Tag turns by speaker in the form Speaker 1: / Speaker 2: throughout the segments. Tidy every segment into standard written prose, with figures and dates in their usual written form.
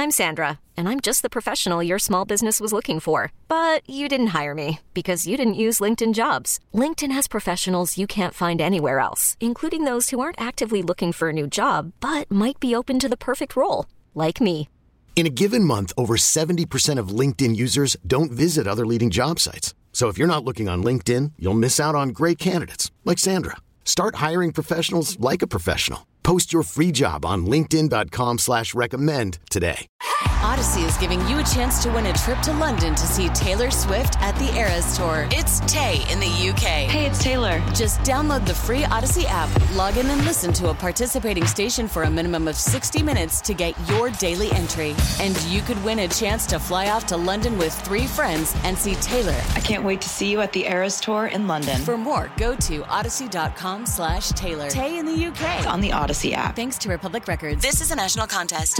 Speaker 1: I'm Sandra, and I'm just the professional your small business was looking for. But you didn't hire me because you didn't use LinkedIn Jobs. LinkedIn has professionals you can't find anywhere else, including those who aren't actively looking for a new job, but might be open to the perfect role, like me.
Speaker 2: In a given month, over 70% of LinkedIn users don't visit other leading job sites. So if you're not looking on LinkedIn, you'll miss out on great candidates like Sandra. Start hiring professionals like a professional. Post your free job on linkedin.com/recommend today.
Speaker 3: Odyssey is giving you a chance to win a trip to London to see Taylor Swift at the Eras Tour. It's Tay in the UK.
Speaker 4: Hey, it's Taylor.
Speaker 3: Just download the free Odyssey app, log in and listen to a participating station for a minimum of 60 minutes to get your daily entry. And you could win a chance to fly off to London with 3 friends and see Taylor.
Speaker 4: I can't wait to see you at the Eras Tour in London.
Speaker 3: For more, go to odyssey.com/Taylor. Tay in the UK.
Speaker 4: It's on the Odyssey app.
Speaker 3: Thanks to Republic Records. This is a national contest.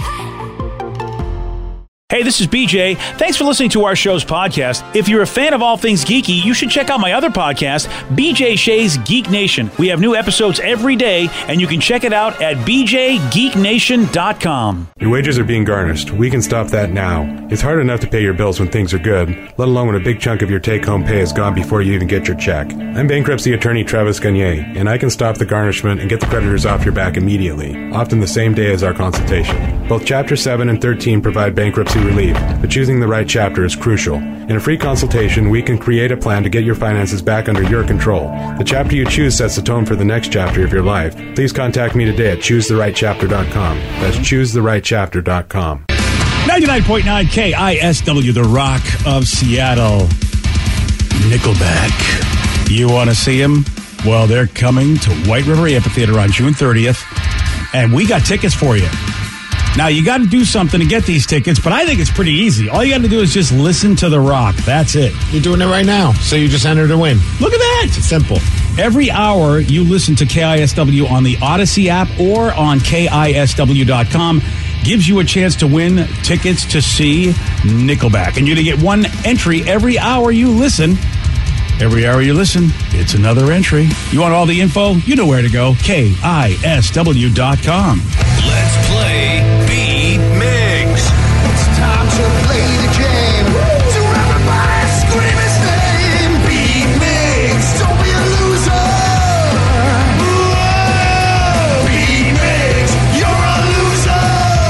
Speaker 5: Hey, this is BJ. Thanks for listening to our show's podcast. If you're a fan of all things geeky, you should check out my other podcast, BJ Shea's Geek Nation. We have new episodes every day, and you can check it out at bjgeeknation.com.
Speaker 6: Your wages are being garnished. We can stop that now. It's hard enough to pay your bills when things are good, let alone when a big chunk of your take-home pay is gone before you even get your check. I'm bankruptcy attorney Travis Gagne, and I can stop the garnishment and get the creditors off your back immediately, often the same day as our consultation. Both Chapter 7 and 13 provide bankruptcy relief, but choosing the right chapter is crucial. In a free consultation, we can create a plan to get your finances back under your control. The chapter you choose sets the tone for the next chapter of your life. Please contact me today at choosetherightchapter.com. That's choosetherightchapter.com.
Speaker 5: 99.9 KISW, the Rock of Seattle. Nickelback. You want to see them? Well, they're coming to White River Amphitheater on June 30th, and we got tickets for you. Now, you got to do something to get these tickets, but I think it's pretty easy. All you got to do is just listen to The Rock. That's it.
Speaker 7: You're doing it right now, so you just enter to win.
Speaker 5: Look at that.
Speaker 7: It's simple.
Speaker 5: Every hour, you listen to KISW on the Odyssey app or on KISW.com. Gives you a chance to win tickets to see Nickelback. And you're going to get one entry every hour you listen. Every hour you listen, it's another entry. You want all the info? You know where to go. KISW.com.
Speaker 8: Let's play Beat Migs.
Speaker 9: It's time to play the game. So everybody scream his name. Beat Migs. Don't be a loser. Whoa. Beat Migs. You're a loser.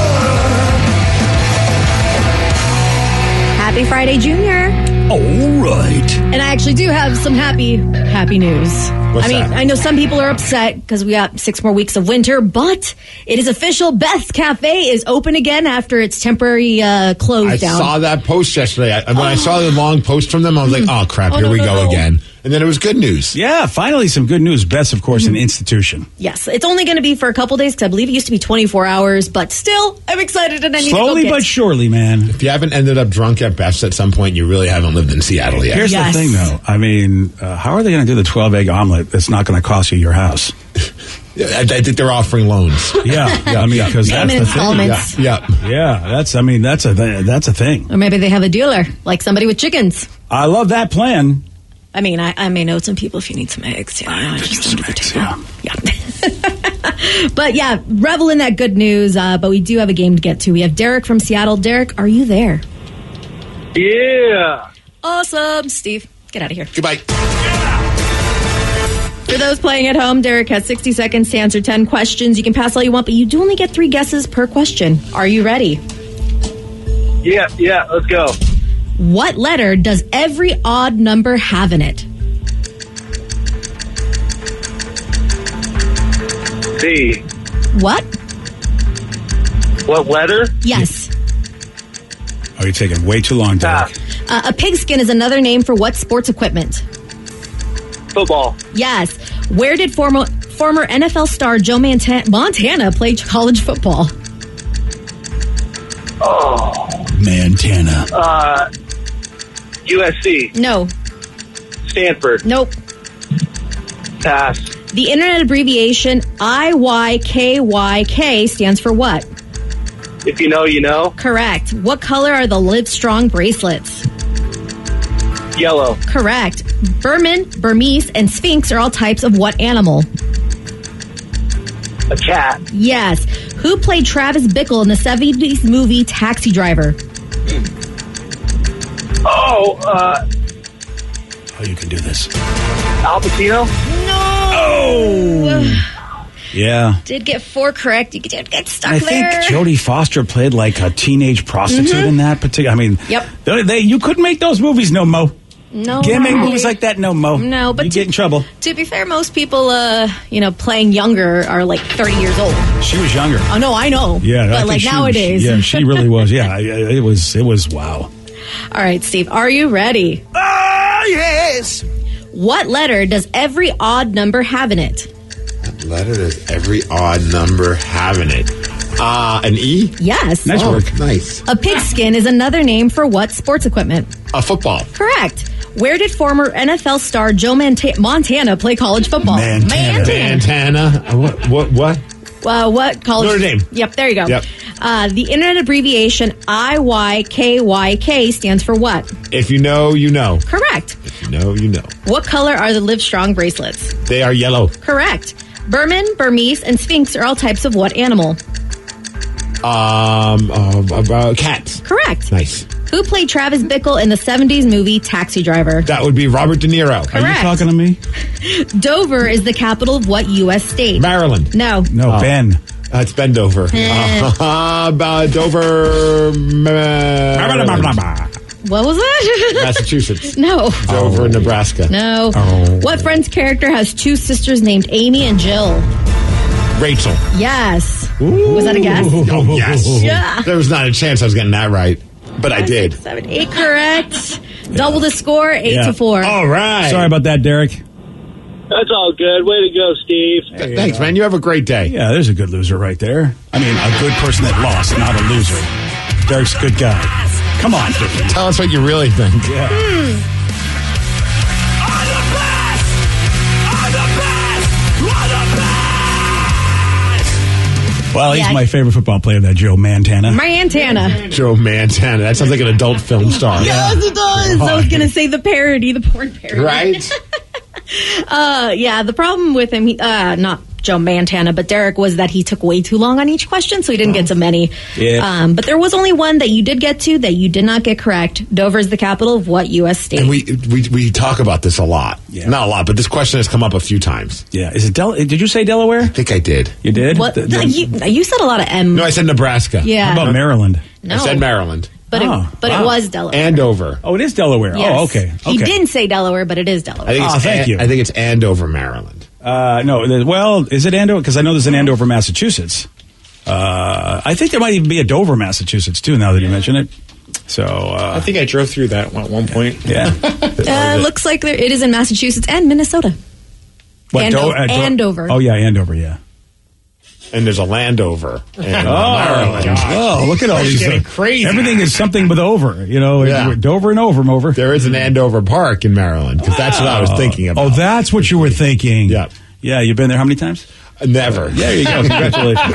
Speaker 10: Happy Friday, Junior.
Speaker 5: All right.
Speaker 10: And I actually do have some happy news.
Speaker 7: What's that?
Speaker 10: I know some people are upset because we got 6 more weeks of winter, but it is official. Beth's Cafe is open again after its temporary close down.
Speaker 7: I saw that post yesterday. When I saw the long post from them, I was like, oh, crap, here we go again. And then it was good news.
Speaker 5: Yeah, finally some good news. Beth's, of course, an institution.
Speaker 10: Yes, it's only going to be for a couple days because I believe it used to be 24 hours, but still, I'm excited and I need
Speaker 5: Slowly
Speaker 10: to go
Speaker 5: but surely, man.
Speaker 7: If you haven't ended up drunk at Beth's at some point, you really haven't lived in Seattle yet.
Speaker 5: Here's the thing, though. I mean, how are they going to do the 12-egg omelet that's not going to cost you your house?
Speaker 7: I think they're offering loans.
Speaker 5: Yeah, I mean, because that's the thing.
Speaker 7: Yeah,
Speaker 5: that's a thing.
Speaker 10: Or maybe they have a dealer, like somebody with chickens.
Speaker 5: I love that plan.
Speaker 10: I mean, I may know some people if you need some eggs. Yeah, I just
Speaker 5: some eggs, yeah.
Speaker 10: But yeah, revel in that good news. But we do have a game to get to. We have Derek from Seattle. Derek, are you there?
Speaker 11: Yeah.
Speaker 10: Awesome. Steve, get out of here.
Speaker 7: Goodbye.
Speaker 10: For those playing at home, Derek has 60 seconds to answer 10 questions. You can pass all you want, but you do only get 3 guesses per question. Are you ready?
Speaker 11: Yeah, let's go.
Speaker 10: What letter does every odd number have in it?
Speaker 11: B.
Speaker 10: What?
Speaker 11: What letter?
Speaker 10: Yes.
Speaker 5: Oh, you're taking way too long, Derek.
Speaker 10: A pigskin is another name for what sports equipment?
Speaker 11: Football.
Speaker 10: Yes. Where did former NFL star Joe Montana play college football?
Speaker 11: Oh.
Speaker 5: Montana.
Speaker 11: USC.
Speaker 10: No.
Speaker 11: Stanford.
Speaker 10: Nope.
Speaker 11: Pass.
Speaker 10: The internet abbreviation IYKYK stands for what?
Speaker 11: If you know, you know.
Speaker 10: Correct. What color are the Livestrong bracelets?
Speaker 11: Yellow.
Speaker 10: Correct. Vermin, Burmese, and Sphinx are all types of what animal?
Speaker 11: A cat.
Speaker 10: Yes. Who played Travis Bickle in the 70s movie Taxi Driver?
Speaker 11: Oh,
Speaker 5: you can do this.
Speaker 11: Al Pacino?
Speaker 5: Oh! Yeah.
Speaker 10: Did get 4 correct. You did get stuck
Speaker 5: I
Speaker 10: there.
Speaker 5: think Jodie Foster played like a teenage prostitute in that particular. I mean, you couldn't make those movies, no mo.
Speaker 10: No,
Speaker 5: can't make
Speaker 10: right.
Speaker 5: movies like that, no mo.
Speaker 10: No, but
Speaker 5: you get in trouble.
Speaker 10: To be fair, most people, playing younger are like 30 years old.
Speaker 5: She was younger.
Speaker 10: Oh no, I know.
Speaker 5: Yeah,
Speaker 10: but
Speaker 5: I
Speaker 10: like
Speaker 5: think
Speaker 10: nowadays.
Speaker 5: Yeah, she really was. Yeah, it was wow.
Speaker 10: All right, Steve, are you ready?
Speaker 9: Ah, yes.
Speaker 10: What letter does every odd number have in it?
Speaker 7: What letter does every odd number have in it? An E?
Speaker 10: Yes.
Speaker 5: Nice work.
Speaker 7: Nice.
Speaker 10: A pigskin is another name for what sports equipment?
Speaker 7: A football.
Speaker 10: Correct. Where did former NFL star Joe Montana play college football?
Speaker 7: Montana. What?
Speaker 10: What college?
Speaker 7: Notre Dame.
Speaker 10: Yep, there you go.
Speaker 7: Yep.
Speaker 10: The internet abbreviation IYKYK stands for what?
Speaker 7: If you know, you know.
Speaker 10: Correct.
Speaker 7: If you know, you know.
Speaker 10: What color are the Livestrong bracelets?
Speaker 7: They are yellow.
Speaker 10: Correct. Burman, Burmese, and Sphinx are all types of what animal?
Speaker 7: Cats.
Speaker 10: Correct.
Speaker 7: Nice.
Speaker 10: Who played Travis Bickle in the 70s movie Taxi Driver?
Speaker 7: That would be Robert De Niro.
Speaker 10: Correct.
Speaker 5: Are you talking to me?
Speaker 10: Dover is the capital of what U.S. state?
Speaker 7: Maryland.
Speaker 10: No.
Speaker 5: No, Ben.
Speaker 7: It's Ben Dover. Dover.
Speaker 10: What was that?
Speaker 7: Massachusetts.
Speaker 10: No.
Speaker 7: Dover, Nebraska.
Speaker 10: No. What Friends character has 2 sisters named Amy and Jill?
Speaker 7: Rachel.
Speaker 10: Yes. Was that a guess?
Speaker 7: Oh, yes.
Speaker 10: Yeah.
Speaker 7: There was not a chance I was getting that right, but I did.
Speaker 10: 6, 7, 8 correct. Double the score, 8-4.
Speaker 7: All right.
Speaker 5: Sorry about that, Derek.
Speaker 11: That's all good. Way to go, Steve.
Speaker 7: Thanks, man. You have a great day.
Speaker 5: Yeah, there's a good loser right there. I mean, a good person that lost, not a loser. Derek's a good guy. Come on.
Speaker 7: Tell us what you really think.
Speaker 5: Yeah. Well, he's my favorite football player, that Joe Montana.
Speaker 7: Joe Montana. That sounds like an adult film star.
Speaker 10: Yes, it does. I was going to say the porn parody.
Speaker 7: Right?
Speaker 10: The problem with him, not Joe Montana, but Derek, was that he took way too long on each question, so he didn't get to many.
Speaker 5: Yeah.
Speaker 10: But there was only one that you did get to that you did not get correct. Dover is the capital of what U.S. state?
Speaker 7: And we talk about this a lot.
Speaker 5: Yeah.
Speaker 7: Not a lot, but this question has come up a few times.
Speaker 5: Yeah. Is it did you say Delaware?
Speaker 7: I think I did.
Speaker 5: You did?
Speaker 10: What? You said a lot of M.
Speaker 7: No, I said Nebraska.
Speaker 10: Yeah.
Speaker 5: How about Maryland?
Speaker 10: No.
Speaker 7: I said Maryland.
Speaker 10: But it was Delaware.
Speaker 7: Andover.
Speaker 5: Oh, it is Delaware.
Speaker 10: Yes.
Speaker 5: Oh, okay.
Speaker 10: He didn't say Delaware, but it is Delaware.
Speaker 5: Thank you.
Speaker 7: I think it's Andover, Maryland.
Speaker 5: No, well, is it Andover? Because I know there's an Andover, Massachusetts. I think there might even be a Dover, Massachusetts, too, now that you mention it. So
Speaker 12: I think I drove through that at one point.
Speaker 5: Yeah.
Speaker 10: Looks like it is in Massachusetts and Minnesota.
Speaker 5: What,
Speaker 10: Andover.
Speaker 5: Oh, yeah, Andover, yeah.
Speaker 7: And there's a Landover.
Speaker 5: Maryland. Oh, look at all these.
Speaker 12: Getting crazy.
Speaker 5: Everything is something with over, Dover and over.
Speaker 7: There is an Andover Park in Maryland, because that's what I was thinking about.
Speaker 5: Oh, that's what you were thinking.
Speaker 7: Yeah.
Speaker 5: Yeah, you've been there how many times?
Speaker 7: Never.
Speaker 5: There you go. Congratulations.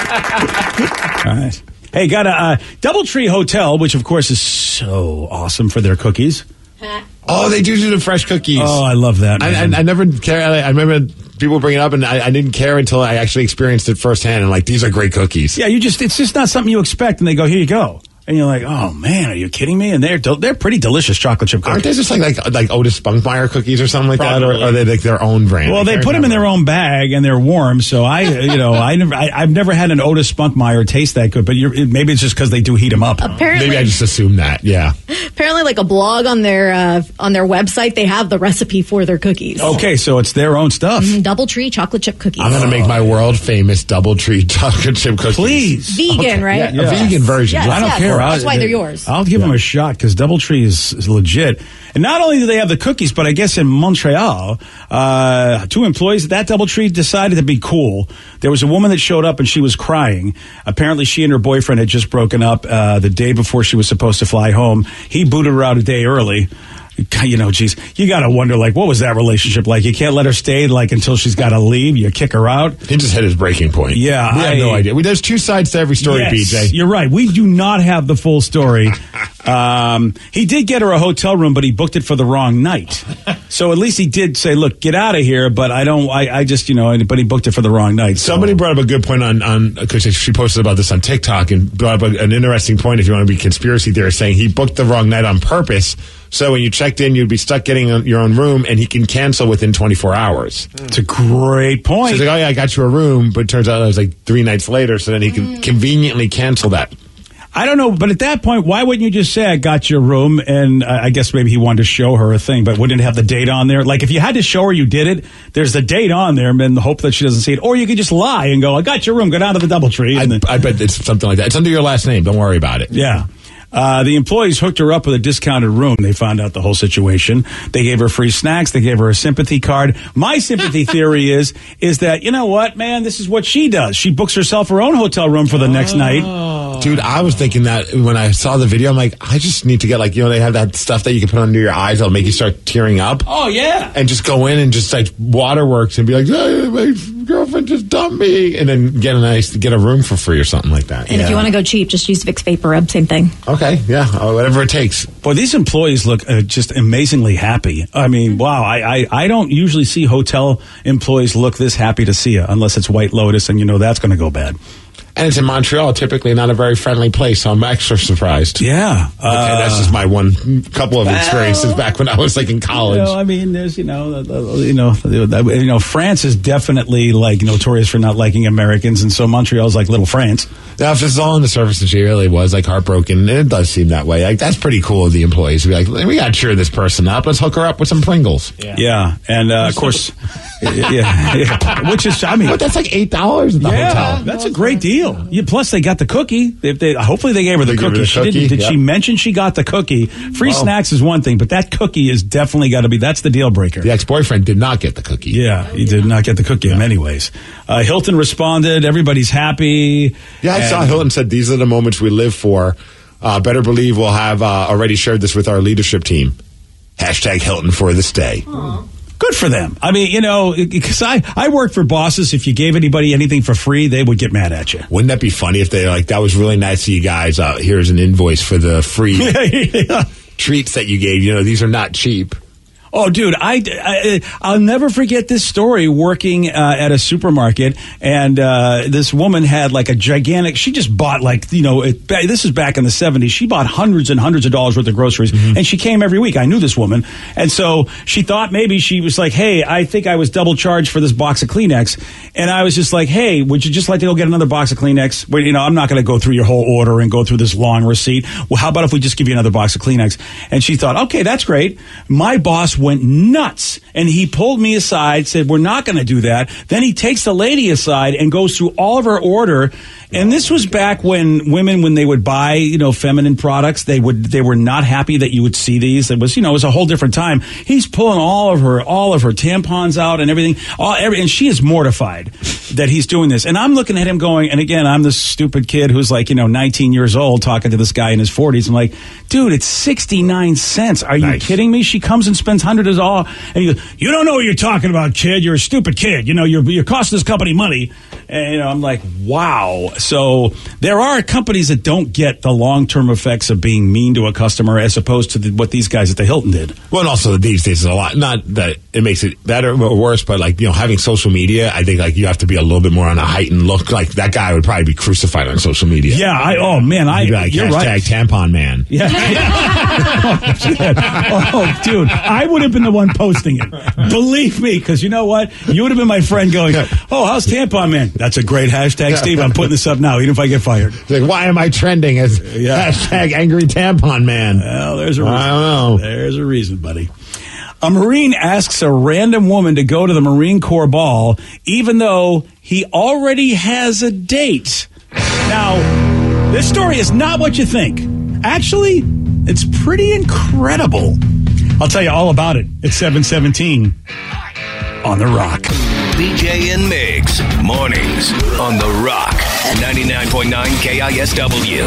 Speaker 5: Yeah. All right. Hey, got a Doubletree Hotel, which of course is so awesome for their cookies.
Speaker 7: Oh, they do the fresh cookies.
Speaker 5: Oh, I love that.
Speaker 7: I never care. I remember people bring it up, and I didn't care until I actually experienced it firsthand. And like, these are great cookies.
Speaker 5: Yeah, it's just not something you expect, and they go, here you go. And you're like, oh man, are you kidding me? And they're pretty delicious chocolate chip cookies.
Speaker 7: Aren't they just like Otis Spunkmeyer cookies or something like that, or are they like their own brand?
Speaker 5: Well, they put them in their own bag and they're warm. So I've never had an Otis Spunkmeyer taste that good. But maybe it's just because they do heat them up.
Speaker 10: Apparently,
Speaker 7: maybe I just assumed that. Yeah.
Speaker 10: Apparently, like a blog on their website, they have the recipe for their cookies.
Speaker 5: Okay, so it's their own stuff.
Speaker 10: Doubletree chocolate chip cookies.
Speaker 7: I'm going to make my world famous Doubletree chocolate chip cookies.
Speaker 5: Please,
Speaker 10: vegan, right?
Speaker 7: Yeah, a vegan version.
Speaker 10: Yes,
Speaker 5: I don't care.
Speaker 10: That's why they're yours.
Speaker 5: I'll give them a shot because Doubletree is legit. And not only do they have the cookies, but I guess in Montreal, 2 employees at that Doubletree decided to be cool. There was a woman that showed up and she was crying. Apparently she and her boyfriend had just broken up the day before she was supposed to fly home. He booted her out a day early. Geez, you got to wonder, like, what was that relationship like? You can't let her stay, like, until she's got to leave. You kick her out.
Speaker 7: He just hit his breaking point.
Speaker 5: Yeah.
Speaker 7: We have no idea. There's 2 sides to every story,
Speaker 5: yes,
Speaker 7: BJ.
Speaker 5: You're right. We do not have the full story. He did get her a hotel room, but he booked it for the wrong night. So at least he did say, look, get out of here, but I just, but he booked it for the wrong night. So.
Speaker 7: Somebody brought up a good point on because she posted about this on TikTok and brought up an interesting point if you want to be conspiracy theorist, saying he booked the wrong night on purpose. So when you checked in, you'd be stuck getting your own room, and he can cancel within 24 hours.
Speaker 5: It's a great point.
Speaker 7: So he's like, oh, yeah, I got you a room, but it turns out it was like 3 nights later, so then he can conveniently cancel that.
Speaker 5: I don't know, but at that point, why wouldn't you just say, I got your room? And I guess maybe he wanted to show her a thing, but wouldn't it have the date on there? Like, if you had to show her you did it, there's the date on there, and the hope that she doesn't see it. Or you could just lie and go, I got your room, go down to the DoubleTree.
Speaker 7: I bet it's something like that. It's under your last name. Don't worry about it.
Speaker 5: Yeah. The employees hooked her up with a discounted room. They found out the whole situation. They gave her free snacks. They gave her a sympathy card. My sympathy theory is that, you know what, man, this is what she does. She books herself her own hotel room for the next night.
Speaker 7: Dude, I was thinking that when I saw the video, I'm like, I just need to get they have that stuff that you can put under your eyes that'll make you start tearing up.
Speaker 5: Oh, yeah.
Speaker 7: And just go in and just like waterworks and be like, hey, my girlfriend just dumped me. And then get a room for free or something like that.
Speaker 10: And if you want to go cheap, just use Vicks Vapor Rub, same thing.
Speaker 7: Okay, yeah, whatever it takes.
Speaker 5: Boy, these employees look just amazingly happy. I mean, wow, I don't usually see hotel employees look this happy to see you, unless it's White Lotus and that's going to go bad.
Speaker 7: And it's in Montreal, typically not a very friendly place, so I'm extra surprised.
Speaker 5: Yeah.
Speaker 7: Okay, that's just my couple of experiences back when I was in college.
Speaker 5: There's, France is definitely notorious for not liking Americans, and so Montreal's like little France.
Speaker 7: Now, if this is all on the surface, and she really was heartbroken, and it does seem that way. That's pretty cool of the employees to be like, we got to cheer this person up. Let's hook her up with some Pringles.
Speaker 5: Yeah. And of course, yeah. Which is,
Speaker 7: but that's like $8 at the hotel.
Speaker 5: That's a great deal. Plus, they got the cookie. Hopefully, they gave her the cookie. Did she mention she got the cookie? Free snacks is one thing, but that cookie is definitely got to be. That's the deal breaker.
Speaker 7: The ex-boyfriend did not get the cookie.
Speaker 5: Yeah, he did not get the cookie in many ways. Hilton responded. Everybody's happy.
Speaker 7: Yeah, I saw Hilton said, these are the moments we live for. Better believe we'll have already shared this with our leadership team. #Hilton for this day.
Speaker 10: Aww.
Speaker 5: Good for them. I mean, because I work for bosses. If you gave anybody anything for free, they would get mad at you.
Speaker 7: Wouldn't that be funny if they're like, that was really nice of you guys. Here's an invoice for the free treats that you gave. These are not cheap.
Speaker 5: Oh, dude, I'll never forget this story working at a supermarket, and this woman had like a gigantic, she just bought this is back in the 70s, she bought hundreds and hundreds of dollars worth of groceries, and she came every week. I knew this woman, and so she thought maybe she was like, hey, I think I was double charged for this box of Kleenex, and I was just like, hey, would you just like to go get another box of Kleenex? Well, I'm not going to go through your whole order and go through this long receipt. Well, how about if we just give you another box of Kleenex? And she thought, okay, that's great. My boss went nuts, and he pulled me aside, said, we're not going to do that. Then he takes the lady aside and goes through all of her order. And this was back when women, when they would buy, feminine products, they were not happy that you would see these. It was, it was a whole different time. He's pulling all of her tampons out and everything, and she is mortified that he's doing this. And I'm looking at him going, and again, I'm this stupid kid who's 19 years old talking to this guy in his 40s. I'm like, dude, it's 69 cents. Are you kidding me? She comes and spends hundreds of dollars, and he goes, you don't know what you're talking about, kid. You're a stupid kid. You're costing this company money. And I'm like, wow. So there are companies that don't get the long-term effects of being mean to a customer as opposed to what these guys at the Hilton did.
Speaker 7: Well, and also these days is a lot. Not that it makes it better or worse, but having social media, I think you have to be a little bit more on a heightened look. Like that guy would probably be crucified on social media.
Speaker 5: Yeah.
Speaker 7: You're right. #tampon man.
Speaker 5: Yeah. Oh, dude, I would have been the one posting it. Believe me, because you know what? You would have been my friend going, oh, how's Tampon Man? That's a great hashtag, Steve. I'm putting this up now, even if I get fired.
Speaker 7: Like, why am I trending as #angry tampon man?
Speaker 5: Well, there's a reason.
Speaker 7: I don't know.
Speaker 5: There's a reason, buddy. A Marine asks a random woman to go to the Marine Corps ball, even though he already has a date. Now, this story is not what you think. Actually, it's pretty incredible. I'll tell you all about it at 7:17 on The Rock.
Speaker 8: BJ and Migs, mornings on The Rock, 99.9 KISW.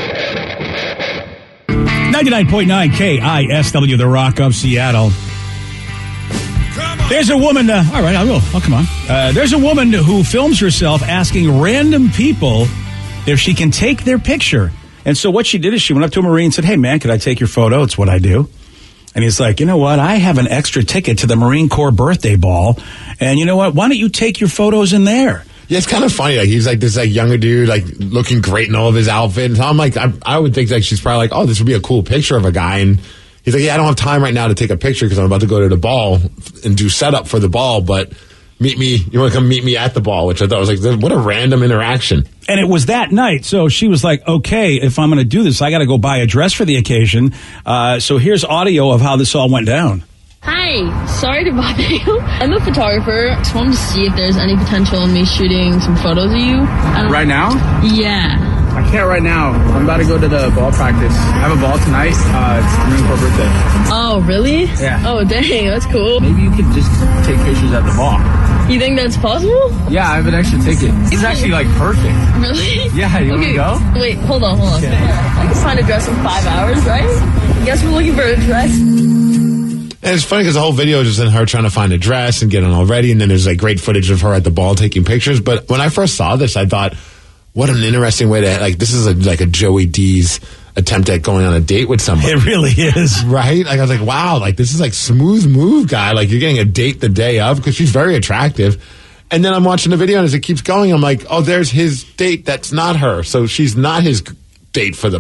Speaker 5: 99.9 KISW, The Rock of Seattle. There's a woman, all right, I will. Oh, come on. There's a woman who films herself asking random people if she can take their picture. And so what she did is she went up to a Marine and said, hey, man, could I take your photo? It's what I do. And he's like, you know what? I have an extra ticket to the Marine Corps birthday ball. And you know what? Why don't you take your photos in there?
Speaker 7: Yeah, it's kind of funny. Like, he's like this like younger dude, like looking great in all of his outfit. And so I'm like, I would think like she's probably like, oh, this would be a cool picture of a guy. And he's like, yeah, I don't have time right now to take a picture because I'm about to go to the ball and do setup for the ball. But you want to come meet me at the ball, which I thought was like, what a random interaction.
Speaker 5: And it was that night. So she was like, okay, if I'm going to do this, I got to go buy a dress for the occasion. So here's audio of how this all went down.
Speaker 13: Hi, sorry to bother you. I'm a photographer. Just wanted to see if there's any potential in me shooting some photos of you.
Speaker 14: Right now?
Speaker 13: Yeah.
Speaker 14: I can't right now. I'm about to go to the ball practice. I have a ball tonight. It's Marine Corps birthday.
Speaker 13: Oh, really?
Speaker 14: Yeah.
Speaker 13: Oh, dang, that's cool.
Speaker 14: Maybe you could just take pictures at the ball.
Speaker 13: You think that's possible?
Speaker 14: Yeah, I have an extra ticket. It's actually like perfect.
Speaker 13: Really?
Speaker 14: Yeah, you want to go?
Speaker 13: Wait, hold on. I can find a dress in 5 hours, right? I guess we're looking for a dress.
Speaker 7: And it's funny because the whole video is just in her trying to find a dress and get it all ready. And then there's like great footage of her at the ball taking pictures. But when I first saw this, I thought, what an interesting way to, like, this is like a Joey D's attempt at going on a date with somebody.
Speaker 5: It really is.
Speaker 7: Right? Like, I was like, wow, like, this is like smooth move, guy. Like, you're getting a date the day of because she's very attractive. And then I'm watching the video and as it keeps going, I'm like, oh, there's his date. That's not her. So she's not his date for the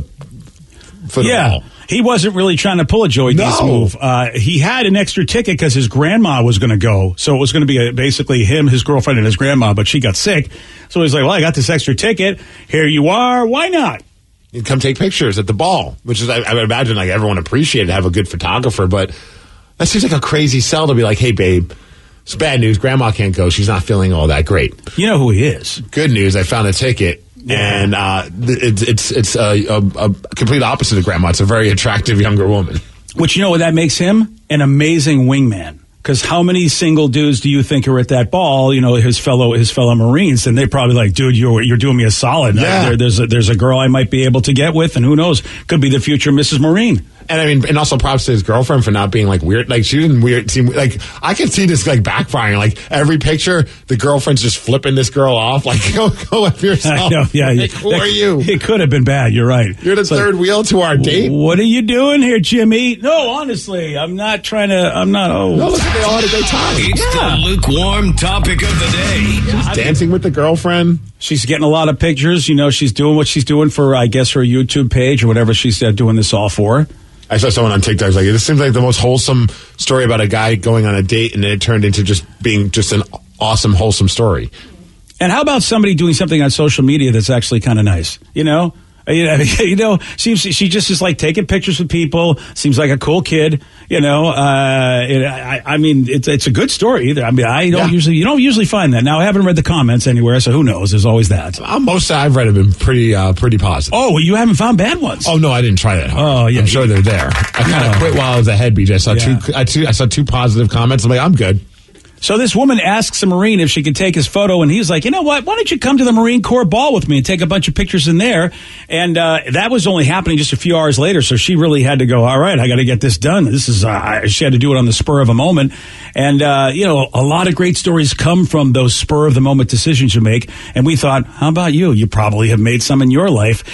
Speaker 7: ball.
Speaker 5: He wasn't really trying to pull a Joey D's move. He had an extra ticket because his grandma was going to go. So it was going to be basically him, his girlfriend, and his grandma, but she got sick. So he's like, well, I got this extra ticket. Here you are. Why not?
Speaker 7: You come take pictures at the ball, which is, I would imagine, like, everyone appreciated to have a good photographer, but that seems like a crazy sell to be like, hey, babe, it's bad news. Grandma can't go. She's not feeling all that great.
Speaker 5: You know who he is.
Speaker 7: Good news. I found a ticket. And it's a complete opposite of grandma. It's a very attractive younger woman.
Speaker 5: Which, you know what that makes him? An amazing wingman. Because how many single dudes do you think are at that ball? You know, his fellow Marines, and they probably like, dude, you're doing me a solid.
Speaker 7: Yeah.
Speaker 5: There's a girl I might be able to get with, and who knows, could be the future Mrs. Marine.
Speaker 7: And I mean, and also props to his girlfriend for not being like weird. Like, she didn't seem like, I could see this like backfiring. Like, every picture, the girlfriend's just flipping this girl off. Like, go with yourself.
Speaker 5: I know, yeah.
Speaker 7: Like, who are you?
Speaker 5: It could have been bad. You're right.
Speaker 7: You're the third wheel to our date.
Speaker 5: What are you doing here, Jimmy? No, honestly, I'm not trying to.
Speaker 7: No, look, they all had a great time.
Speaker 8: It's the lukewarm topic of the day.
Speaker 7: Just dancing with the girlfriend.
Speaker 5: She's getting a lot of pictures. You know, she's doing what she's doing for, I guess, her YouTube page or whatever she's doing this all for.
Speaker 7: I saw someone on TikTok was like, this seems like the most wholesome story about a guy going on a date, and then it turned into just being just an awesome, wholesome story.
Speaker 5: And how about somebody doing something on social media that's actually kind of nice? You know, she just is like taking pictures with people. Seems like a cool kid. You know, I mean, it's a good story. Either. I mean, you don't usually find that. Now, I haven't read the comments anywhere, so who knows? There's always that.
Speaker 7: Most I've read have been pretty positive.
Speaker 5: Oh, well, you haven't found bad ones?
Speaker 7: Oh no, I didn't try that hard.
Speaker 5: Oh yeah,
Speaker 7: I'm sure they're there. I kind of quit while I was ahead, BJ. I saw two positive comments. I'm like, I'm good.
Speaker 5: So this woman asks a Marine if she could take his photo, and he's like, you know what, why don't you come to the Marine Corps ball with me and take a bunch of pictures in there? And that was only happening just a few hours later, so she really had to go, all right, I got to get this done. This is she had to do it on the spur of a moment. And, you know, a lot of great stories come from those spur-of-the-moment decisions you make. And we thought, how about you? You probably have made some in your life.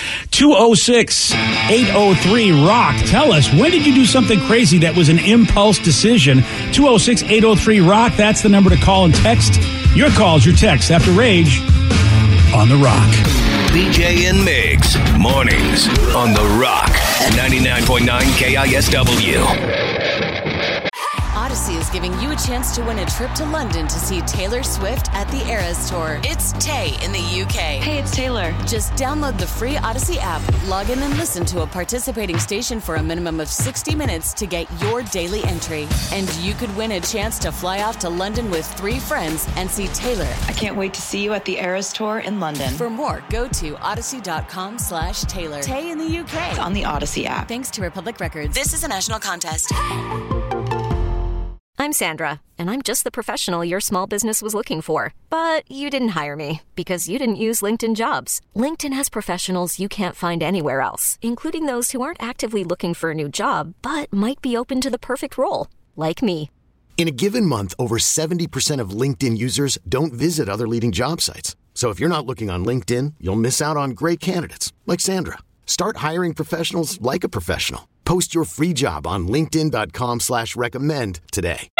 Speaker 5: 206-803-ROCK. Tell us, when did you do something crazy that was an impulse decision? 206-803-ROCK. That's the number to call and text. Your calls, your texts after Rage on The Rock.
Speaker 8: BJ and Migs, mornings on The Rock, 99.9 KISW.
Speaker 3: Odyssey is giving you a chance to win a trip to London to see Taylor Swift at the Eras Tour. It's Tay in the UK.
Speaker 4: Hey, it's Taylor.
Speaker 3: Just download the free Odyssey app, log in and listen to a participating station for a minimum of 60 minutes to get your daily entry. And you could win a chance to fly off to London with 3 friends and see Taylor.
Speaker 4: I can't wait to see you at the Eras Tour in London.
Speaker 3: For more, go to odyssey.com/Taylor. Tay in the UK.
Speaker 4: It's on the Odyssey app.
Speaker 3: Thanks to Republic Records. This is a national contest.
Speaker 1: I'm Sandra, and I'm just the professional your small business was looking for. But you didn't hire me because you didn't use LinkedIn Jobs. LinkedIn has professionals you can't find anywhere else, including those who aren't actively looking for a new job, but might be open to the perfect role, like me.
Speaker 2: In a given month, over 70% of LinkedIn users don't visit other leading job sites. So if you're not looking on LinkedIn, you'll miss out on great candidates like Sandra. Start hiring professionals like a professional. Post your free job on linkedin.com/recommend today.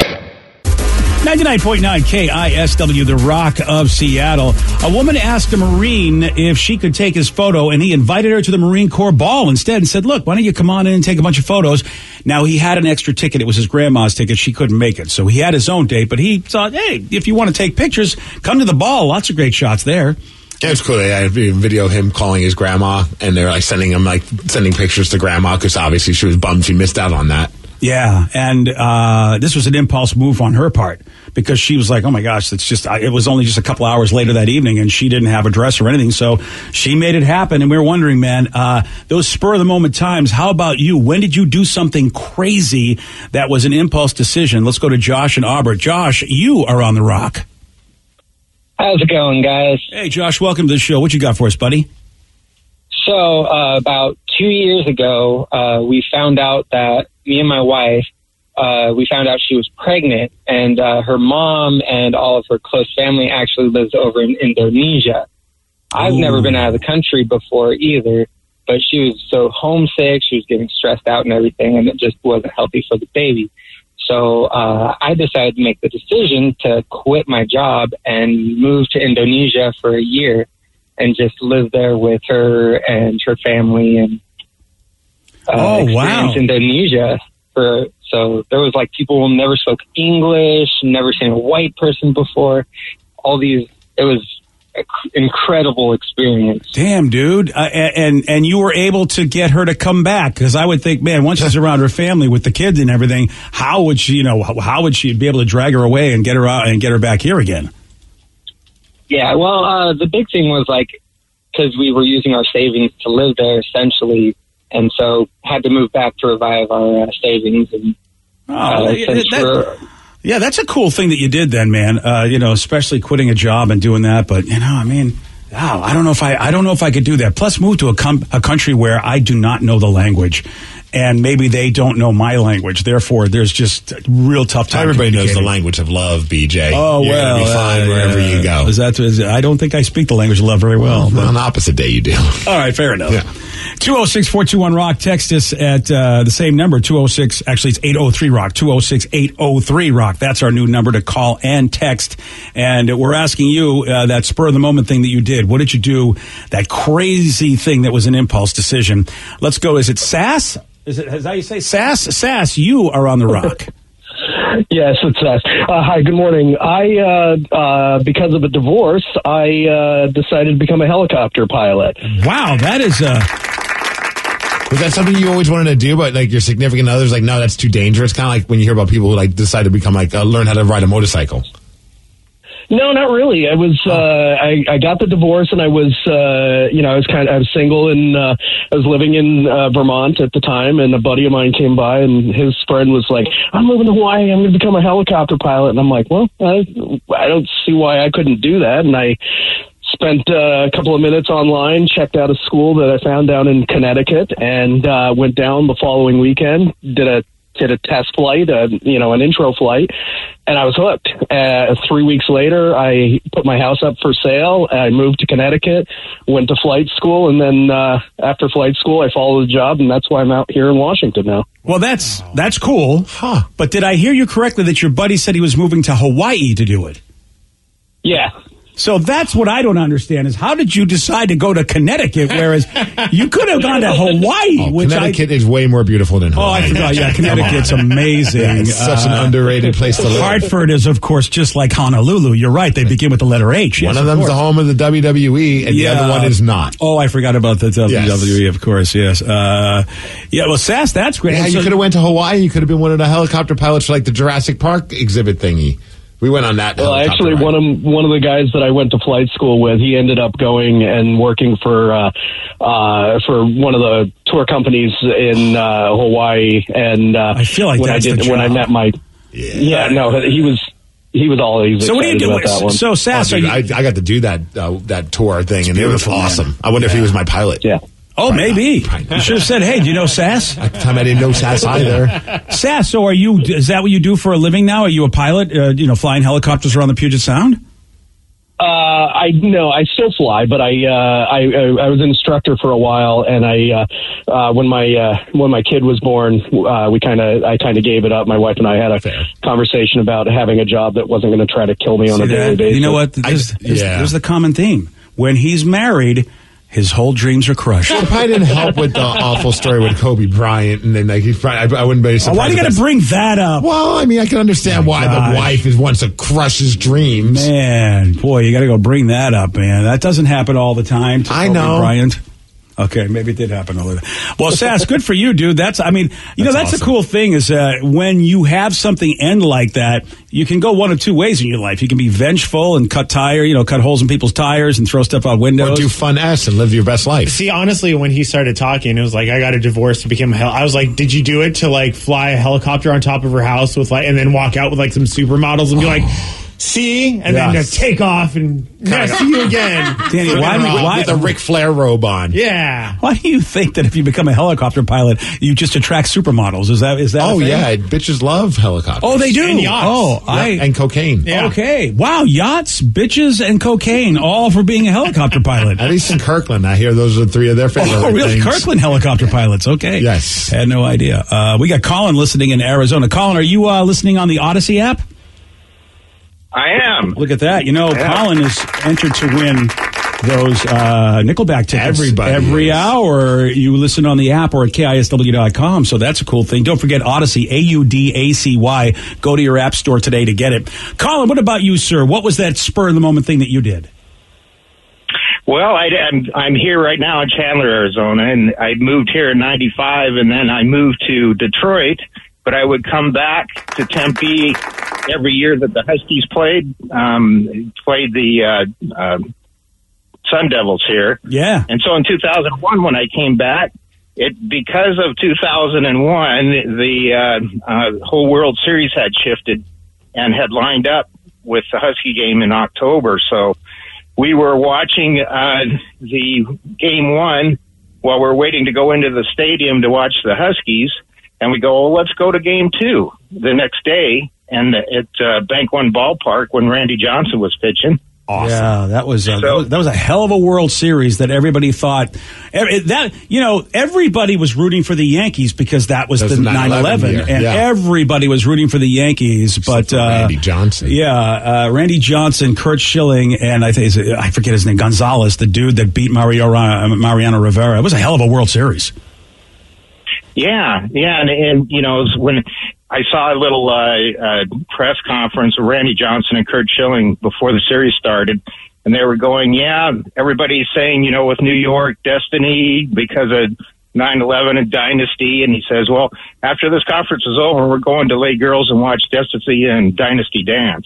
Speaker 5: 99.9 KISW, The Rock of Seattle. A woman asked a Marine if she could take his photo, and he invited her to the Marine Corps ball instead and said, look, why don't you come on in and take a bunch of photos? Now, he had an extra ticket. It was his grandma's ticket. She couldn't make it. So he had his own date, but he thought, hey, if you want to take pictures, come to the ball. Lots of great shots there.
Speaker 7: Yeah, it's cool. I video him calling his grandma, and they're like sending pictures to grandma because obviously she was bummed she missed out on that.
Speaker 5: Yeah, and this was an impulse move on her part because she was like, oh my gosh, it was only just a couple hours later that evening and she didn't have a dress or anything, so she made it happen. And we were wondering, man, those spur-of-the-moment times, how about you? When did you do something crazy that was an impulse decision? Let's go to Josh and Aubert. Josh, you are on The Rock.
Speaker 15: How's it going, guys?
Speaker 5: Hey, Josh, welcome to the show. What you got for us, buddy?
Speaker 15: So, about 2 years ago, we found out that me and my wife, we found out she was pregnant, and her mom and all of her close family actually lives over in Indonesia. I've never been out of the country before either, but she was so homesick, she was getting stressed out and everything, and it just wasn't healthy for the baby. So I decided to make the decision to quit my job and move to Indonesia for a year and just live there with her and her family and experience Indonesia. So there was like people who never spoke English, never seen a white person before. It was an incredible experience.
Speaker 5: Damn, dude. And you were able to get her to come back, because I would think, man, once she's around her family with the kids and everything, how would she be able to drag her away and get her out and get her back here again?
Speaker 15: Yeah, well, the big thing was because we were using our savings to live there essentially, and so had to move back to revive our savings. And
Speaker 5: yeah, that's a cool thing that you did then, man. Especially quitting a job and doing that. But I don't know if I could do that. Plus, move to a country where I do not know the language, and maybe they don't know my language. Therefore, there's just a real tough time.
Speaker 7: Everybody knows the language of love, BJ.
Speaker 5: Oh,
Speaker 7: You're gonna be fine wherever you go.
Speaker 5: I don't think I speak the language of love very well.
Speaker 7: On the opposite day, you do.
Speaker 5: All right, fair enough. Yeah. 206-421-ROCK. Text us at the same number, 206. Actually, it's 803-ROCK. 206-803-ROCK. That's our new number to call and text. And we're asking you that spur-of-the-moment thing that you did. What did you do? That crazy thing that was an impulse decision. Let's go. Is it Sass? Is that how you say Sass? Sass, you are on The Rock.
Speaker 16: Yes, it's Sass. Hi, good morning. I, because of a divorce, I decided to become a helicopter pilot.
Speaker 5: Wow, that is
Speaker 7: Was that something you always wanted to do, but your significant other's like, no, that's too dangerous? Kind of like when you hear about people who decide to become learn how to ride a motorcycle.
Speaker 16: No, not really. I was, I got the divorce, and I was, I was single, and I was living in Vermont at the time, and a buddy of mine came by, and his friend was like, I'm moving to Hawaii, I'm going to become a helicopter pilot. And I'm like, well, I don't see why I couldn't do that. And I spent a couple of minutes online, checked out a school that I found down in Connecticut, and went down the following weekend, did a test flight, an intro flight, and I was hooked. 3 weeks later, I put my house up for sale. I moved to Connecticut, went to flight school, and then after flight school, I followed the job, and that's why I'm out here in Washington now.
Speaker 5: Well, that's cool. Huh. But did I hear you correctly that your buddy said he was moving to Hawaii to do it?
Speaker 16: Yeah.
Speaker 5: So that's what I don't understand is how did you decide to go to Connecticut, whereas you could have gone to Hawaii?
Speaker 7: Connecticut is way more beautiful than Hawaii.
Speaker 5: Oh, I forgot. Yeah, Connecticut's amazing.
Speaker 7: Yeah, it's such an underrated place to live.
Speaker 5: Hartford is, of course, just like Honolulu. You're right. They begin with the letter H.
Speaker 7: One of them's the home of the WWE, and the other one is not.
Speaker 5: Oh, I forgot about the WWE, of course, yes. Well, Sass, that's great.
Speaker 7: Yeah, you could have went to Hawaii. You could have been one of the helicopter pilots for the Jurassic Park exhibit thingy. We went on that.
Speaker 16: Well, actually, one of the guys that I went to flight school with, he ended up going and working for one of the tour companies in Hawaii. And
Speaker 5: I feel like
Speaker 16: when I met my he was all easy.
Speaker 5: So what do you do? So Sass,
Speaker 7: I got to do that tour thing, and it was awesome. Man. I wonder if he was my pilot.
Speaker 16: Yeah.
Speaker 5: Oh, maybe. You should have said, hey, do you know Sass?
Speaker 7: At the time, I didn't know Sass either.
Speaker 5: Sass, so is that what you do for a living now? Are you a pilot, flying helicopters around the Puget Sound?
Speaker 16: I still fly, but I was an instructor for a while, and when my kid was born, I kind of gave it up. My wife and I had a conversation about having a job that wasn't going to try to kill me on a daily basis.
Speaker 5: You know what? There's the common theme. When he's married, his whole dreams are crushed.
Speaker 7: It probably didn't help with the awful story with Kobe Bryant, and then I wouldn't be surprised.
Speaker 5: Why do you got to bring that up?
Speaker 7: Well, I mean, I can understand why the wife wants to crush his dreams.
Speaker 5: Man, boy, you got to go bring that up, man. That doesn't happen all the time. To Kobe Bryant. Okay, maybe it did happen all the time. Well, Sass, good for you, dude. That's awesome. The cool thing is when you have something end like that, you can go one of two ways in your life. You can be vengeful and cut holes in people's tires and throw stuff out windows.
Speaker 7: Or do fun and live your best life.
Speaker 12: See, honestly, when he started talking, it was like, I got a divorce to become I was like, did you do it to fly a helicopter on top of her house with and then walk out with some supermodels and be like, see, and then just take off and see you again.
Speaker 5: Danny, why
Speaker 7: with a Ric Flair robe on?
Speaker 12: Yeah.
Speaker 5: Why do you think that if you become a helicopter pilot, you just attract supermodels? Is that?
Speaker 7: Oh yeah, bitches love helicopters.
Speaker 5: Oh, they do.
Speaker 12: And yachts.
Speaker 5: Oh,
Speaker 7: and cocaine.
Speaker 12: Yeah.
Speaker 5: Okay. Wow, yachts, bitches, and cocaine, all for being a helicopter pilot.
Speaker 7: At least in Kirkland, I hear those are three of their favorite.
Speaker 5: Oh, really?
Speaker 7: things.
Speaker 5: Kirkland helicopter pilots. Okay.
Speaker 7: Yes.
Speaker 5: Had no idea. We got Colin listening in Arizona. Colin, are you listening on the Odyssey app?
Speaker 17: I am.
Speaker 5: Look at that. Colin is entered to win those Nickelback tickets. Every hour. You listen on the app or at KISW.com. So that's a cool thing. Don't forget Odyssey, AUDACY. Go to your app store today to get it. Colin, what about you, sir? What was that spur of the moment thing that you did?
Speaker 17: Well, I'm here right now in Chandler, Arizona, and I moved here in '95, and then I moved to Detroit. But I would come back to Tempe every year that the Huskies played the Sun Devils here.
Speaker 5: Yeah.
Speaker 17: And so in 2001, when I came back, because of 2001, the whole World Series had shifted and had lined up with the Husky game in October. So we were watching the game one while we're waiting to go into the stadium to watch the Huskies. And we go, well, let's go to game two the next day, and at Bank One Ballpark when Randy Johnson was pitching.
Speaker 5: Awesome. Yeah, that was a hell of a World Series that everybody thought everybody was rooting for the Yankees because that was the 9/11, and everybody was rooting for the Yankees. But
Speaker 7: Randy Johnson,
Speaker 5: Randy Johnson, Curt Schilling, and I forget his name, Gonzalez, the dude that beat Mariano Rivera. It was a hell of a World Series.
Speaker 17: Yeah, and when I saw a little press conference with Randy Johnson and Curt Schilling before the series started, and they were going, everybody's saying, with New York, destiny because of 9/11 and Dynasty, and he says, well, after this conference is over, we're going to lay girls and watch Dynasty and Dynasty dance.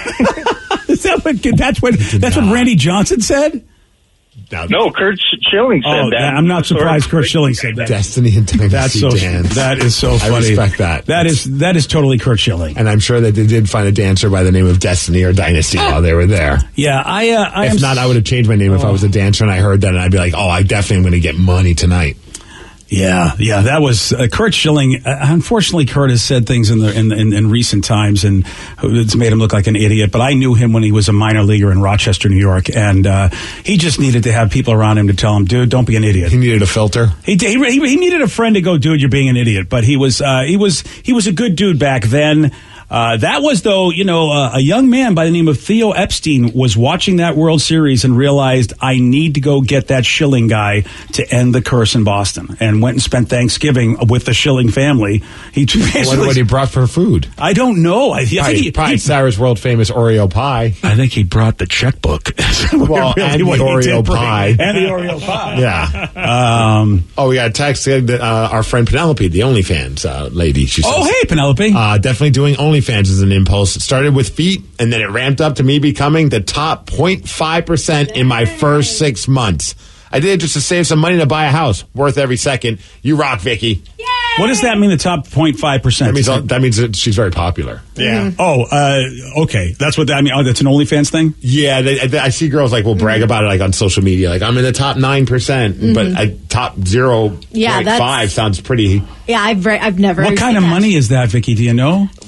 Speaker 5: That's what Randy Johnson said?
Speaker 17: No, Curt Schilling said that.
Speaker 5: I'm not surprised Curt Schilling said that.
Speaker 7: Destiny and Dynasty dance.
Speaker 5: That is so funny.
Speaker 7: I respect that.
Speaker 5: That is totally Curt Schilling.
Speaker 7: And I'm sure that they did find a dancer by the name of Destiny or Dynasty while they were there.
Speaker 5: Yeah,
Speaker 7: if not, I would have changed my name if I was a dancer and I heard that, and I'd be like, I definitely am going to get money tonight.
Speaker 5: Yeah, that was Curt Schilling. Unfortunately, Curt has said things in recent times, and it's made him look like an idiot. But I knew him when he was a minor leaguer in Rochester, New York, and he just needed to have people around him to tell him, "Dude, don't be an idiot."
Speaker 7: He needed a filter.
Speaker 5: He needed a friend to go, "Dude, you're being an idiot." But he was a good dude back then. That was, though, a young man by the name of Theo Epstein was watching that World Series and realized, I need to go get that Schilling guy to end the curse in Boston, and went and spent Thanksgiving with the Schilling family. He
Speaker 7: what he brought for food?
Speaker 5: I don't know. I think
Speaker 7: he Sarah's world famous Oreo pie.
Speaker 5: I think he brought the checkbook.
Speaker 7: Well, and the Oreo pie.
Speaker 5: And the Oreo pie.
Speaker 7: Yeah. We got a text that our friend Penelope, the OnlyFans lady. She says,
Speaker 5: hey, Penelope.
Speaker 7: Definitely doing OnlyFans as an impulse. It started with feet, and then it ramped up to me becoming the top 0.5% in my first 6 months. I did it just to save some money to buy a house. Worth every second. You rock, Vicky.
Speaker 5: Yay! What does that mean, the top 0.5%?
Speaker 7: That means that she's very popular.
Speaker 5: Yeah. Okay. That's what that means. Oh, that's an OnlyFans thing?
Speaker 7: Yeah. I see girls will brag about it on social media. I'm in the top 9%, but top 0.5 sounds pretty.
Speaker 10: Yeah, I've never.
Speaker 5: What kind of money is that, Vicky? Do you know?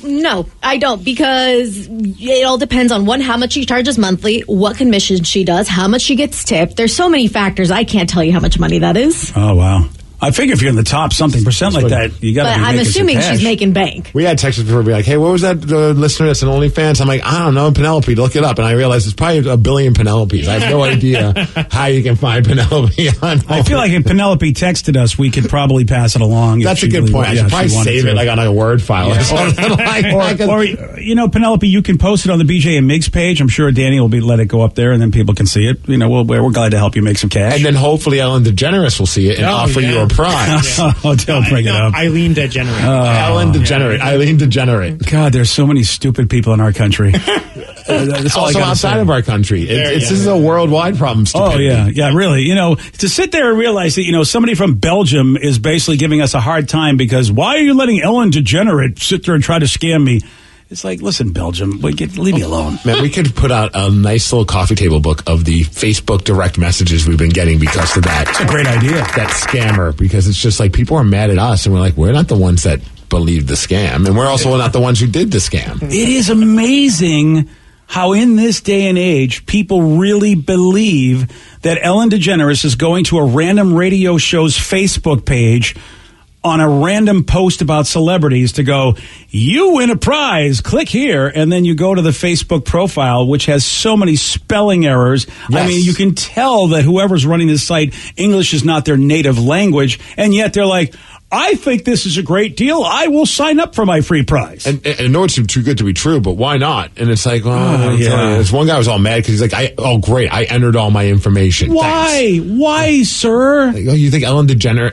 Speaker 10: No, I don't, because it all depends on how much she charges monthly, what commission she does, how much she gets tipped. There's so many factors. I can't tell you how much money that is.
Speaker 5: Oh, wow. I figure if you're in the top something percent like that, you got to be making some cash.
Speaker 10: But I'm assuming she's making bank.
Speaker 7: We had texts before, be like, hey, what was that listener that's an OnlyFans? I'm like, I don't know, Penelope, look it up. And I realized it's probably a billion Penelopes. I have no idea how you can find Penelope on
Speaker 5: I feel like if Penelope texted us, we could probably pass it along.
Speaker 7: That's a good point. I should probably save it like on a Word file or something.
Speaker 5: Or, Penelope, you can post it on the BJ and Migs page. I'm sure Danny will let it go up there, and then people can see it. We're glad to help you make some cash.
Speaker 7: And then hopefully Ellen DeGeneres will see it and offer you a prize.
Speaker 5: Oh, don't bring it up.
Speaker 12: Eileen Degenerate.
Speaker 7: Ellen Degenerate. Eileen Degenerate.
Speaker 5: God, there's so many stupid people in our country.
Speaker 7: That's also outside of our country. This is a worldwide problem. Stupidity.
Speaker 5: Oh, yeah, really. To sit there and realize that, somebody from Belgium is basically giving us a hard time because why are you letting Ellen DeGenerate sit there and try to scam me? It's like, listen, Belgium, leave me alone.
Speaker 7: Man, we could put out a nice little coffee table book of the Facebook direct messages we've been getting because of that.
Speaker 5: It's a great idea.
Speaker 7: That scammer, because it's just like people are mad at us, and we're like, we're not the ones that believed the scam, and we're also not the ones who did the scam.
Speaker 5: It is amazing how in this day and age, people really believe that Ellen DeGeneres is going to a random radio show's Facebook page on a random post about celebrities to go, you win a prize, click here, and then you go to the Facebook profile, which has so many spelling errors. Yes. I mean, you can tell that whoever's running this site, English is not their native language, and yet they're like, I think this is a great deal. I will sign up for my free prize.
Speaker 7: And I know it's too good to be true, but why not? And it's like, This one guy was all mad because he's like, great, I entered all my information.
Speaker 5: Why?
Speaker 7: Thanks.
Speaker 5: Why, sir?
Speaker 7: Like, you think Eileen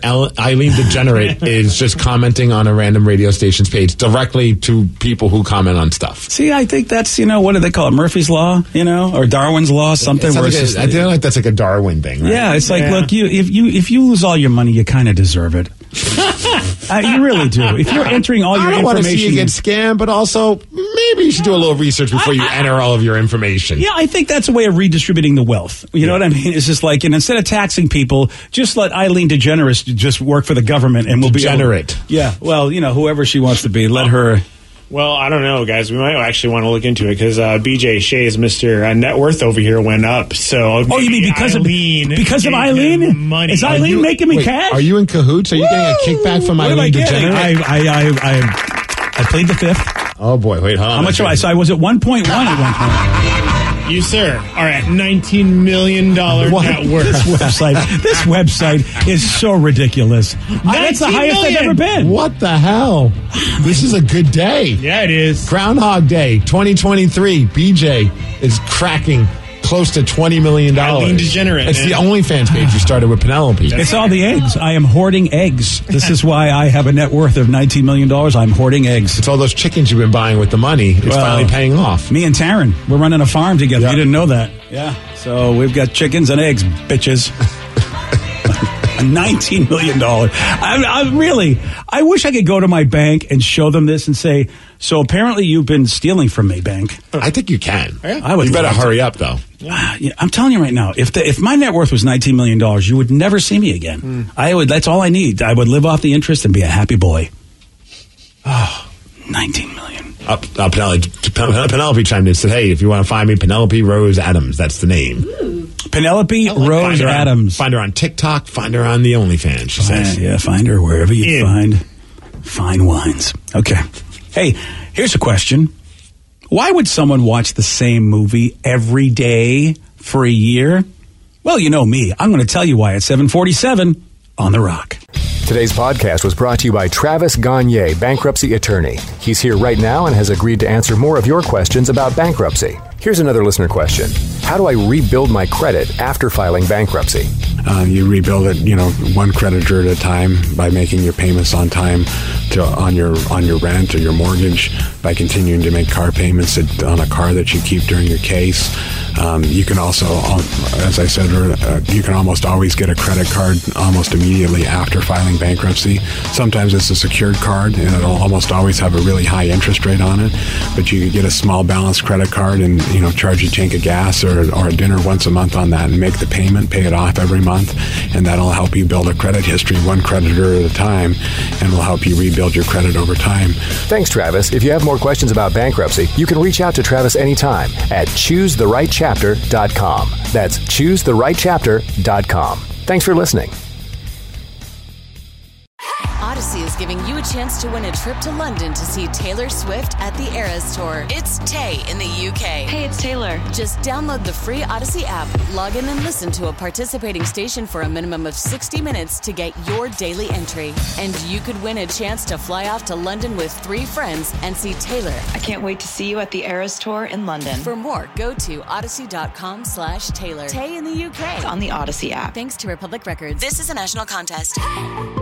Speaker 7: DeGenerate is just commenting on a random radio station's page directly to people who comment on stuff?
Speaker 5: See, I think that's, what do they call it? Murphy's Law, or Darwin's Law, something.
Speaker 7: I feel like that's like a Darwin thing, right?
Speaker 5: Yeah, it's like, look, if you lose all your money, you kind of deserve it. You really do. If you're entering all your information, I don't want to see
Speaker 7: you get scammed, but also maybe you should do a little research before you enter all of your information.
Speaker 5: Yeah, I think that's a way of redistributing the wealth. You know what I mean? It's just like, and instead of taxing people, just let Eileen DeGeneres just work for the government, and we'll be
Speaker 7: degenerate.
Speaker 5: Yeah, well, whoever she wants to be, let her.
Speaker 12: Well, I don't know, guys. We might actually want to look into it because BJ Shea's Mr. Net Worth over here went up. So,
Speaker 5: you mean because of Eileen?
Speaker 12: Money.
Speaker 5: Is Eileen making me cash?
Speaker 7: Are you in cahoots? Are you getting a kickback from Eileen DeGenerate?
Speaker 5: I played the fifth.
Speaker 7: Oh boy, wait, hold on.
Speaker 5: How much? So I was at 1.1 at one point.
Speaker 12: You, sir, are at $19 million net worth.
Speaker 5: This website is so ridiculous. That's the highest I've ever been.
Speaker 7: What the hell? This is a good day.
Speaker 12: Yeah, it is.
Speaker 7: Groundhog Day 2023. BJ is cracking close to $20 million.
Speaker 12: Eileen DeGenerate.
Speaker 7: It's the OnlyFans page you started with Penelope.
Speaker 5: It's all the eggs. I am hoarding eggs. This is why I have a net worth of $19 million. I'm hoarding eggs.
Speaker 7: It's all those chickens you've been buying with the money. It's finally paying off.
Speaker 5: Me and Taryn, we're running a farm together. You didn't know that. Yeah. So we've got chickens and eggs, bitches. $19 million. I wish I could go to my bank and show them this and say, so apparently you've been stealing from me, bank.
Speaker 7: I think you can.
Speaker 5: I would.
Speaker 7: You better hurry up, though.
Speaker 5: I'm telling you right now, if my net worth was $19 million, you would never see me again. That's all I need. I would live off the interest and be a happy boy. Oh, $19 million.
Speaker 7: Penelope chimed in and said, hey, if you want to find me, Penelope Rose Adams. That's the name.
Speaker 5: Penelope Rose Adams.
Speaker 7: Find her on TikTok. Find her on the OnlyFans, she says.
Speaker 5: Yeah, find her wherever you find fine wines. Okay. Hey, here's a question. Why would someone watch the same movie every day for a year? Well, you know me. I'm going to tell you why at 7:47 on The Rock.
Speaker 18: Today's podcast was brought to you by Travis Gagne, bankruptcy attorney. He's here right now and has agreed to answer more of your questions about bankruptcy. Here's another listener question. How do I rebuild my credit after filing bankruptcy?
Speaker 6: You rebuild it, one creditor at a time by making your payments on time on your rent or your mortgage, by continuing to make car payments on a car that you keep during your case. You can also, as I said, you can almost always get a credit card almost immediately after filing bankruptcy. Sometimes it's a secured card, and it'll almost always have a really high interest rate on it. But you can get a small balance credit card and charge a tank of gas or a dinner once a month on that, and make the payment, pay it off every month, and that'll help you build a credit history one creditor at a time.
Speaker 5: and will help you rebuild your credit over time.
Speaker 18: Thanks, Travis. If you have more questions about bankruptcy, you can reach out to Travis anytime at choosetherightchapter.com. That's choosetherightchapter.com. Thanks for listening.
Speaker 3: Odyssey is giving you a chance to win a trip to London to see Taylor Swift at the Eras Tour. It's Tay in the UK.
Speaker 4: Hey, it's Taylor.
Speaker 3: Just download the free Odyssey app, log in and listen to a participating station for a minimum of 60 minutes to get your daily entry. And you could win a chance to fly off to London with 3 friends and see Taylor.
Speaker 4: I can't wait to see you at the Eras Tour in London.
Speaker 3: For more, go to odyssey.com/Taylor. Tay in the UK.
Speaker 4: It's on the Odyssey app.
Speaker 3: Thanks to Republic Records. This is a national contest.